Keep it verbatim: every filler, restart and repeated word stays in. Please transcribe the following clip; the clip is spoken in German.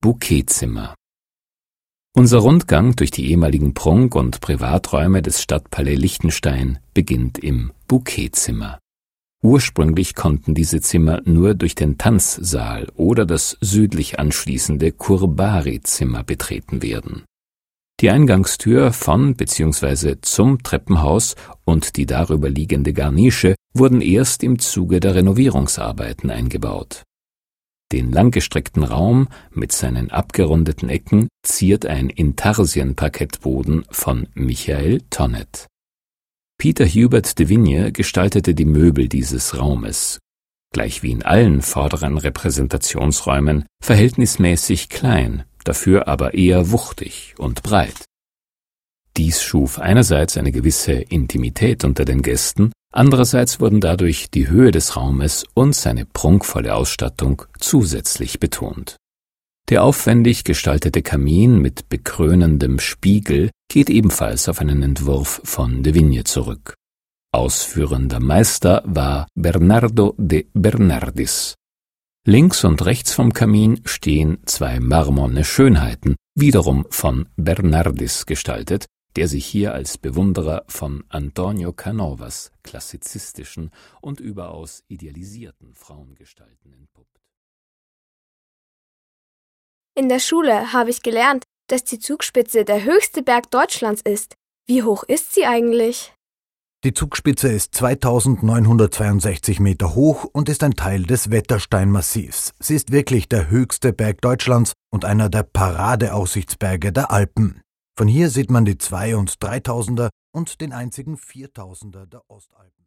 Bouquetzimmer. Unser Rundgang durch die ehemaligen Prunk- und Privaträume des Stadtpalais Liechtenstein beginnt im Bouquetzimmer. Ursprünglich konnten diese Zimmer nur durch den Tanzsaal oder das südlich anschließende Courbari-Zimmer betreten werden. Die Eingangstür von bzw. zum Treppenhaus und die darüber liegende Garnische wurden erst im Zuge der Renovierungsarbeiten eingebaut. Den langgestreckten Raum mit seinen abgerundeten Ecken ziert ein Intarsienparkettboden von Michael Tonnet. Peter Hubert de Vigne gestaltete die Möbel dieses Raumes, gleich wie in allen vorderen Repräsentationsräumen verhältnismäßig klein, dafür aber eher wuchtig und breit. Dies schuf einerseits eine gewisse Intimität unter den Gästen, andererseits wurden dadurch die Höhe des Raumes und seine prunkvolle Ausstattung zusätzlich betont. Der aufwendig gestaltete Kamin mit bekrönendem Spiegel geht ebenfalls auf einen Entwurf von de Vigne zurück. Ausführender Meister war Bernardo de Bernardis. Links und rechts vom Kamin stehen zwei marmorne Schönheiten, wiederum von Bernardis gestaltet, der sich hier als Bewunderer von Antonio Canovas klassizistischen und überaus idealisierten Frauengestalten entpuppt. In der Schule habe ich gelernt, dass die Zugspitze der höchste Berg Deutschlands ist. Wie hoch ist sie eigentlich? Die Zugspitze ist zweitausendneunhundertzweiundsechzig Meter hoch und ist ein Teil des Wettersteinmassivs. Sie ist wirklich der höchste Berg Deutschlands und einer der Paradeaussichtsberge der Alpen. Von hier sieht man die Zwei- und Dreitausender und den einzigen Viertausender der Ostalpen.